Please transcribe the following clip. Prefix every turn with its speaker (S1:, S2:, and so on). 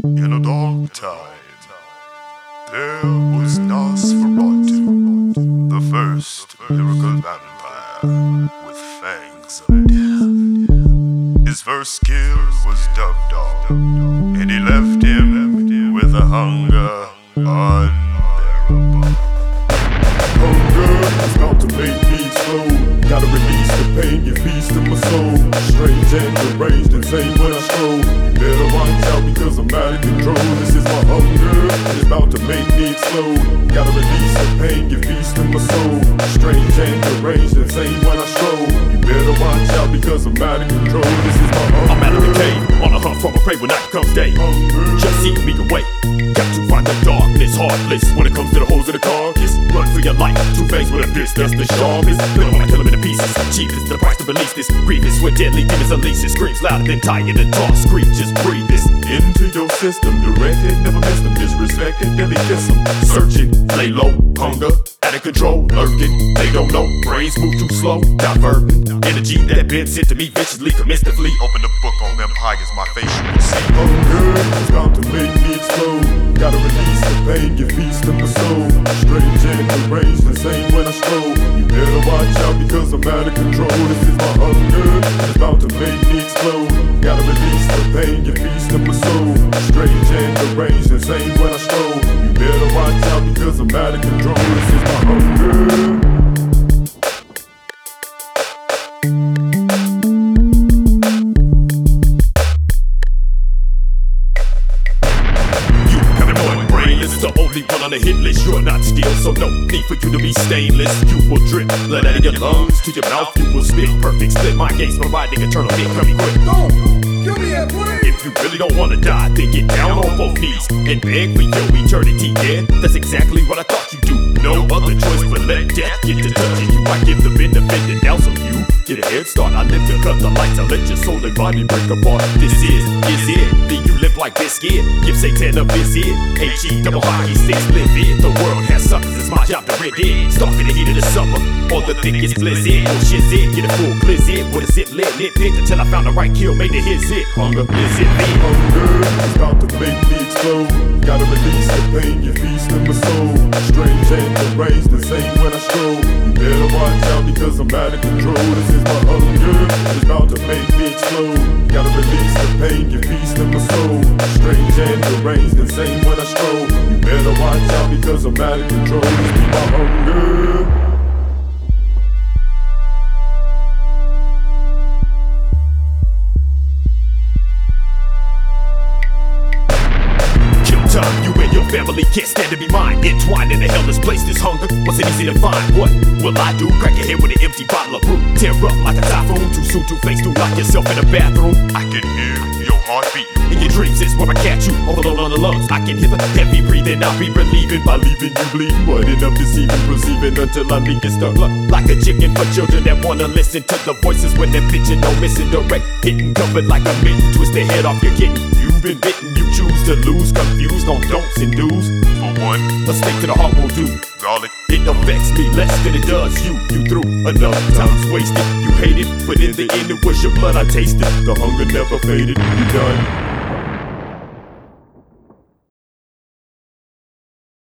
S1: In a dark time, there was Nosferatu, the first lyrical vampire with fangs of death. His first kill was Dove Dog, and he left him with a hunger unbearable.
S2: Hunger is about to make me explode. Gotta release the pain, you feast in my soul. Strange and deranged, insane when I stroll. You better watch out because I'm out of control. This is my hunger, it's about to make me explode. Gotta release the pain, you feast in my soul. Strange and deranged, insane when I stroll. You better watch out because I'm out of control. This is my hunger.
S3: I'm out of the cave, on a hunt from a prey when night comes day. Just seek me away. Got to find the darkness, heartless when it comes to the holes in the carcass. Run for your life, two-faced with a fist that's the sharpest. Then I wanna kill him in pieces. Cheapest, the price to release this. Grievous with deadly demons unleashes. Screams louder than tired to talk. Scream, just breathe this
S2: into your system. Directed, never miss them. Disrespected, deadly kiss them.
S3: Searching, lay low, hunger, out of control, lurking. They don't know, brains move too slow, diverting. Energy that been sent to me viciously, commenced to flee.
S1: Open the book on vampires, my face you will see.
S2: Hunger is about to make me explode. Gotta release the pain, you feast in my soul. Strange and deranged, insane when I stroll. You better watch out because I'm out of control. This is my hunger, it's about to make me explode. Gotta release the pain, you feast in my soul. Strange and deranged, insane when I stroll. You better watch out because I'm out of control. This is my hunger.
S3: The only one on the hit list, you're not steel, so no need for you to be stainless. You will drip blood out of your lungs to your mouth, you will spit perfect split my gaze, providing eternal hit. Come me quick.
S4: Give me that plane.
S3: If you really don't wanna die, then get down on both knees and beg for your eternity. Yeah, that's exactly what I thought you'd do. No other choice but let death get to touching you. I give the benefit and doubt, so you get a head start. I live to cut the lights, I let your soul and body break apart. This is it. Then you live like biscuit. Give Satan a visit. H-E double hockey sticks, live it. The world has suckers, it's my job to rid it. Stalk in the heat of the summer, or the thickest blizzard. Oh shit's it, get a full blizzard. With a zip lit, nitpicked until I found the right kill, made it his it. Hunger is it, me.
S2: Hunger is about to make me explode. Gotta release the pain, you feast in my soul. Strange and deranged, insane when I stroll. You better watch out because I'm out of control. This is my hunger, it's about to make me explode. Gotta release the pain, you feast in my soul. Strange and deranged, insane when I stroll. You better watch out because I'm out of control. This is my hunger.
S3: Time, you and your family can't stand to be mine. Entwined in a hellish place, this hunger wasn't easy to find. What will I do? Crack your head with an empty bottle of brew. Tear up like a typhoon, too soon, too faced to lock yourself in a bathroom.
S1: I can hear your heart beating.
S3: In your dreams is where I catch you, overload on the lungs. I can hear the heavy breathing, I'll be relieving by leaving you bleeding. But enough deceiving, perceiving until I leak it stuck like a chicken for children that wanna listen to the voices when they're pitching. No missing direct, hitting covered like a mitten. Twist the head off your kitten. You've been bitten, you choose to lose, confused on don'ts and do's.
S1: For one,
S3: a steak to the heart will do.
S1: garlic.
S3: It affects me less than it does you. You threw enough times wasted. You hated, but in the end it was your blood I tasted. The hunger never faded. You done.